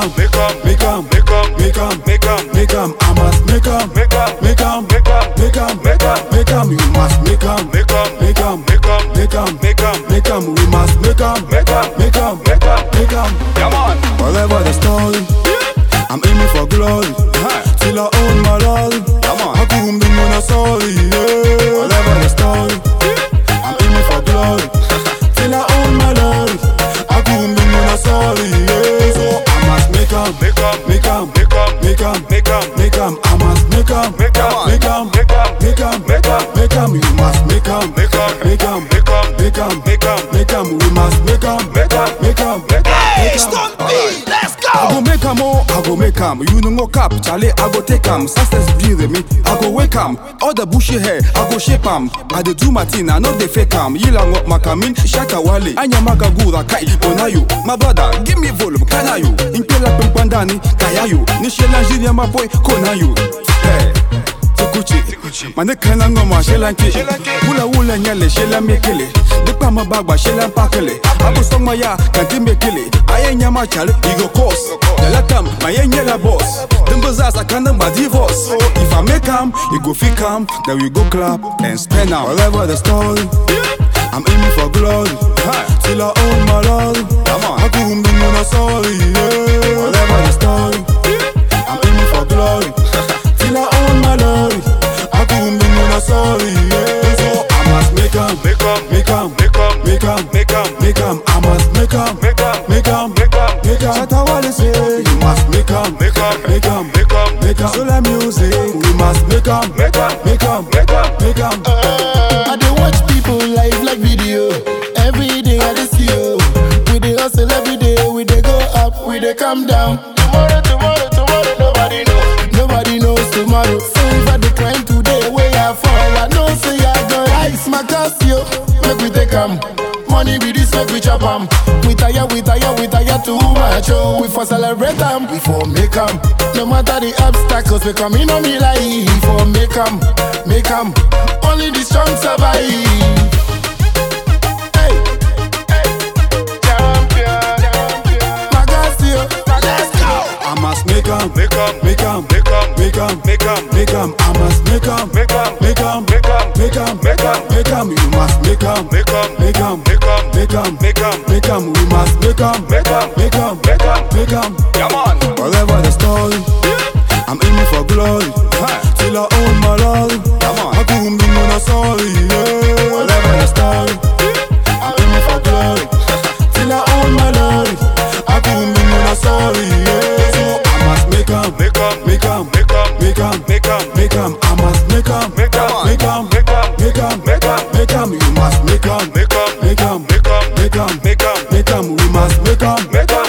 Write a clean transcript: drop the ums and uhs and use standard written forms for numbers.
'em, make 'em, make 'em, make 'em, make 'em, make 'em, make 'em. I must make 'em, make 'em, make 'em, make 'em, make 'em, make 'em, make 'em. You must make 'em, make 'em, make 'em, make 'em, make 'em, make 'em, make 'em. We must make 'em, make 'em, make 'em, make 'em, make 'em. Come on. Whatever the story, I'm aiming for glory. Till I own my lorry. Come on. I couldn't be no sorry. Yeah. Whatever the story, I'm aiming for glory. Till I own my lorry. I couldn't be no sorry. Yeah. So I must make 'em, make 'em, make 'em, make 'em, make 'em, make 'em, make 'em. I must make 'em, make 'em, make 'em, make 'em, make 'em, make 'em, make 'em. You must make 'em, make 'em, make 'em, make 'em, make 'em, make 'em, make 'em. We must make 'em, make 'em, make 'em, make 'em. Hey, stop me. Let's go. I go make 'em, oh, I go make 'em. You know what cap, Charlie, I go take 'em. Success be with me, I go wake 'em. All the bushy hair, I go shape 'em. I dey do my thing, I know they fake 'em. Yilang up makamin, shaka wale. Anya magagura kai, onayo. My brother, give me volume, kanayo. Impela pimpandani, kayayo. Nishela jiria my boy, konayo. Hey. Mane kana ngoma shelanke Wula wula nyale shela mekele Depa mabagwa shela mpakele Abu song maya kanti mekele Aye nyama chale igo course Dalatam maye nyela boss Dembazasa kanda ma divorce So if I make 'em, you go fit 'em. Then we go clap and spend 'em. Whatever the story, I'm aiming for glory. Till I own my lorry. I couldn't be no sorry. Yeah. Whatever the story, I'm aiming for glory. Till I own my lorry. I couldn't be no sorry. Yeah. So I must make 'em, make 'em, make 'em, make 'em, make 'em, make 'em, make 'em. I must make 'em, make 'em, make 'em, make 'em, make 'em. Shatawale say you must make 'em, make 'em, make 'em, make 'em, make 'em. So la music we must make 'em, make 'em, make 'em, make 'em, make 'em. I dey watch people live like video. Every day I dey see you. We dey hustle every day. We dey go up, we dey come down. Tomorrow, nobody knows. Nobody knows tomorrow. So if I decline today, where I fall, I know say I go rise my Casio. Make we take 'em. Money be this, make we chop 'em. We tire too much. Oh, we for celebrate 'em. We for make 'em. No matter the obstacles, we come in on me like. We for make 'em, make 'em. Only the strong survive. Hey, champion. Magasio, let's go. I must make 'em, make 'em, make 'em, make 'em, make 'em, make 'em, make 'em. I must make 'em, make 'em, make 'em, make 'em, make 'em, make 'em, make 'em. You must make 'em, make 'em, make 'em, make 'em, make 'em, make 'em, make 'em. We must make 'em, make 'em, make 'em, make 'em, make 'em. Come on. Whatever the story, I'm aiming for glory. Till I own my lorry. I couldn't be no sorry. Yeah. Whatever the story, I'm aiming for glory. Till I own my lorry. I couldn't be no sorry. Yeah. So I must make 'em, make 'em, make 'em, make 'em, make 'em, make 'em, make 'em. I must make 'em, make 'em, make 'em, make 'em, make 'em, make 'em, make 'em. You must make 'em, make 'em, make 'em, make 'em, make 'em, make 'em, make 'em. We must make 'em, make 'em.